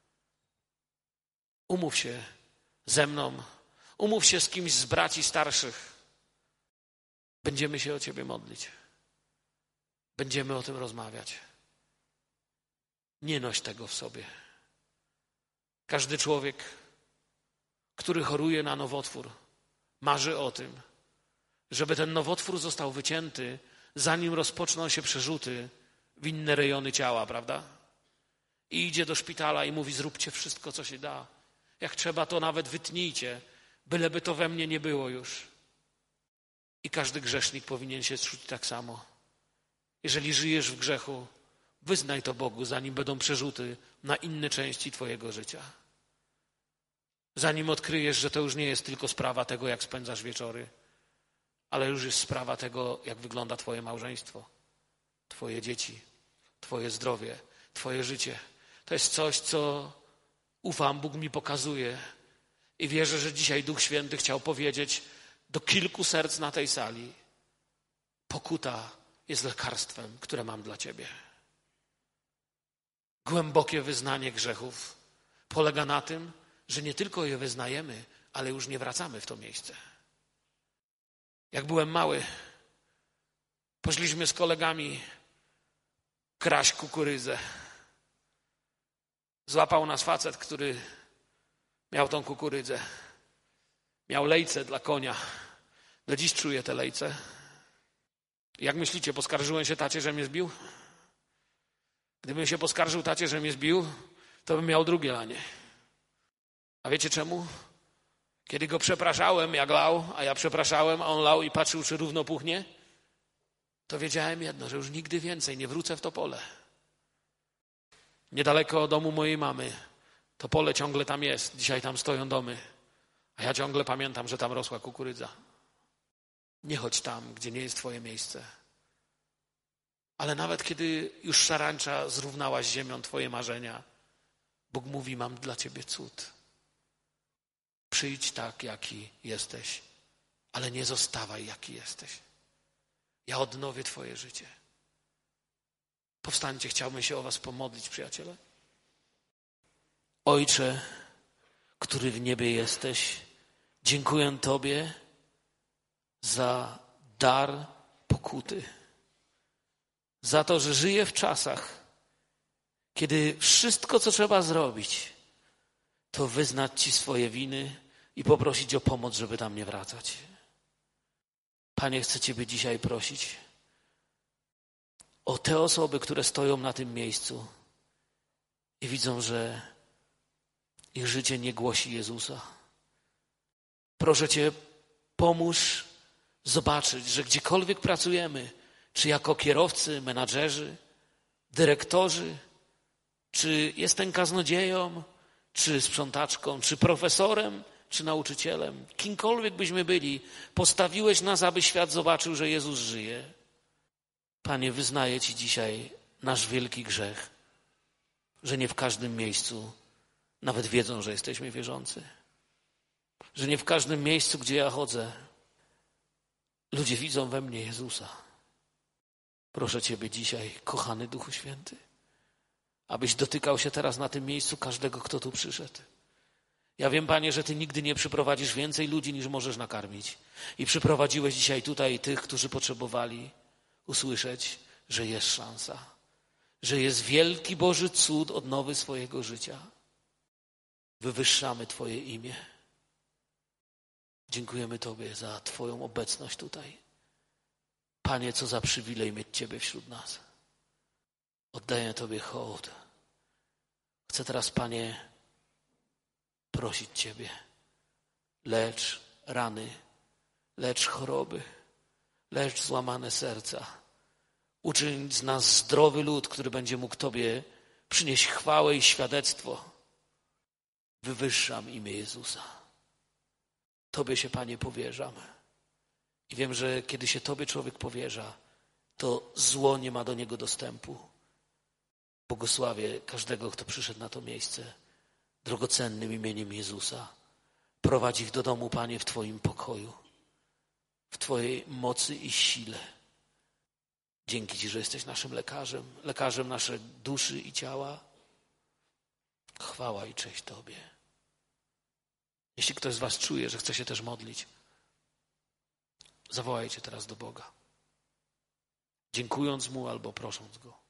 Umów się ze mną. Umów się z kimś z braci starszych. Będziemy się o ciebie modlić. Będziemy o tym rozmawiać. Nie noś tego w sobie. Każdy człowiek, który choruje na nowotwór, marzy o tym, żeby ten nowotwór został wycięty, zanim rozpoczną się przerzuty w inne rejony ciała, prawda? I idzie do szpitala i mówi, zróbcie wszystko, co się da. Jak trzeba, to nawet wytnijcie, byleby to we mnie nie było już. I każdy grzesznik powinien się czuć tak samo. Jeżeli żyjesz w grzechu, wyznaj to Bogu, zanim będą przerzuty na inne części twojego życia. Zanim odkryjesz, że to już nie jest tylko sprawa tego, jak spędzasz wieczory, ale już jest sprawa tego, jak wygląda twoje małżeństwo, twoje dzieci, twoje zdrowie, twoje życie. To jest coś, co ufam, Bóg mi pokazuje i wierzę, że dzisiaj Duch Święty chciał powiedzieć do kilku serc na tej sali. Pokuta jest lekarstwem, które mam dla ciebie. Głębokie wyznanie grzechów polega na tym, że nie tylko je wyznajemy, ale już nie wracamy w to miejsce. Jak byłem mały, poszliśmy z kolegami kraść kukurydzę. Złapał nas facet, który miał tą kukurydzę. Miał lejce dla konia. Do dziś czuję te lejce. Jak myślicie, poskarżyłem się tacie, że mnie zbił? Gdybym się poskarżył tacie, że mnie zbił, to bym miał drugie lanie. A wiecie czemu? Kiedy go przepraszałem, jak lał, a ja przepraszałem, a on lał i patrzył, czy równo puchnie, to wiedziałem jedno, że już nigdy więcej nie wrócę w to pole. Niedaleko od domu mojej mamy. To pole ciągle tam jest. Dzisiaj tam stoją domy. A ja ciągle pamiętam, że tam rosła kukurydza. Nie chodź tam, gdzie nie jest twoje miejsce. Ale nawet kiedy już szarańcza zrównała z ziemią twoje marzenia, Bóg mówi, mam dla ciebie cud. Przyjdź tak, jaki jesteś, ale nie zostawaj, jaki jesteś. Ja odnowię twoje życie. Powstańcie, chciałbym się o was pomodlić, przyjaciele. Ojcze, który w niebie jesteś, dziękuję Tobie za dar pokuty. za to, że żyję w czasach, kiedy wszystko, co trzeba zrobić, to wyznać Ci swoje winy i poprosić o pomoc, żeby tam nie wracać. Panie, chcę Ciebie dzisiaj prosić o te osoby, które stoją na tym miejscu i widzą, że ich życie nie głosi Jezusa. Proszę Cię, pomóż zobaczyć, że gdziekolwiek pracujemy, czy jako kierowcy, menadżerzy, dyrektorzy, czy jestem kaznodzieją, czy sprzątaczką, czy profesorem, czy nauczycielem, kimkolwiek byśmy byli, postawiłeś nas, aby świat zobaczył, że Jezus żyje. Panie, wyznaję Ci dzisiaj nasz wielki grzech, że nie w każdym miejscu nawet wiedzą, że jesteśmy wierzący. Że nie w każdym miejscu, gdzie ja chodzę, ludzie widzą we mnie Jezusa. Proszę Ciebie dzisiaj, kochany Duchu Święty, abyś dotykał się teraz na tym miejscu każdego, kto tu przyszedł. Ja wiem, Panie, że Ty nigdy nie przyprowadzisz więcej ludzi, niż możesz nakarmić. I przyprowadziłeś dzisiaj tutaj tych, którzy potrzebowali usłyszeć, że jest szansa, że jest wielki Boży cud odnowy swojego życia. Wywyższamy Twoje imię. Dziękujemy Tobie za Twoją obecność tutaj. Panie, co za przywilej mieć Ciebie wśród nas. Oddaję Tobie hołd. Chcę teraz, Panie, prosić Ciebie. Lecz rany, lecz choroby, lecz złamane serca. Uczyń z nas zdrowy lud, który będzie mógł Tobie przynieść chwałę i świadectwo. Wywyższam imię Jezusa. Tobie się, Panie, powierzam. I wiem, że kiedy się Tobie człowiek powierza, to zło nie ma do niego dostępu. Błogosławię każdego, kto przyszedł na to miejsce drogocennym imieniem Jezusa. Prowadź ich do domu, Panie, w Twoim pokoju, w Twojej mocy i sile. Dzięki Ci, że jesteś naszym lekarzem, lekarzem naszej duszy i ciała. Chwała i cześć Tobie. Jeśli ktoś z Was czuje, że chce się też modlić, zawołajcie teraz do Boga, dziękując Mu albo prosząc Go.